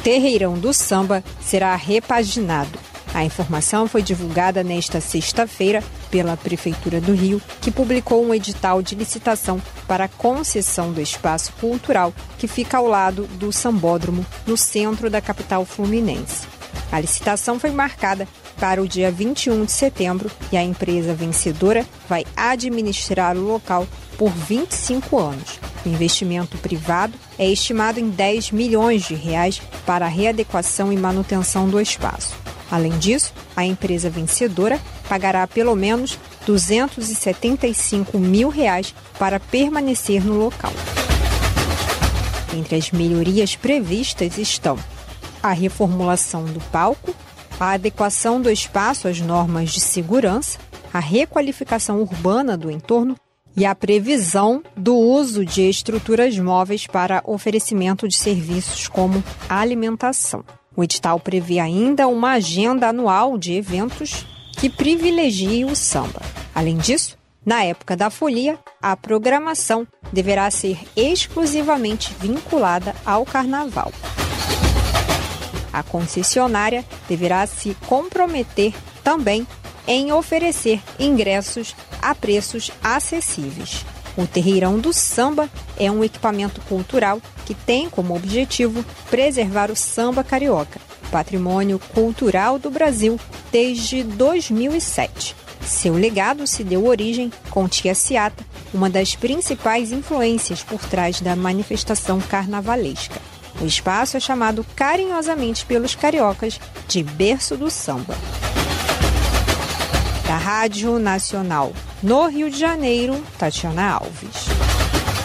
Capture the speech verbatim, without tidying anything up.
Terreirão do Samba será repaginado. A informação foi divulgada nesta sexta-feira pela Prefeitura do Rio, que publicou um edital de licitação para a concessão do espaço cultural que fica ao lado do Sambódromo, no centro da capital fluminense. A licitação foi marcada para o dia vinte e um de setembro e a empresa vencedora vai administrar o local por vinte e cinco anos. O investimento privado é estimado em dez milhões de reais para a readequação e manutenção do espaço. Além disso, a empresa vencedora pagará pelo menos duzentos e setenta e cinco mil reais para permanecer no local. Entre as melhorias previstas estão a reformulação do palco, a adequação do espaço às normas de segurança, a requalificação urbana do entorno e a previsão do uso de estruturas móveis para oferecimento de serviços como alimentação. O edital prevê ainda uma agenda anual de eventos que privilegie o samba. Além disso, na época da folia, a programação deverá ser exclusivamente vinculada ao carnaval. A concessionária deverá se comprometer também em oferecer ingressos a preços acessíveis. O Terreirão do Samba é um equipamento cultural que tem como objetivo preservar o samba carioca, patrimônio cultural do Brasil desde dois mil e sete. Seu legado se deu origem com Tia Ciata, uma das principais influências por trás da manifestação carnavalesca. O espaço é chamado carinhosamente pelos cariocas de Berço do Samba. Da Rádio Nacional no Rio de Janeiro, Tatiana Alves.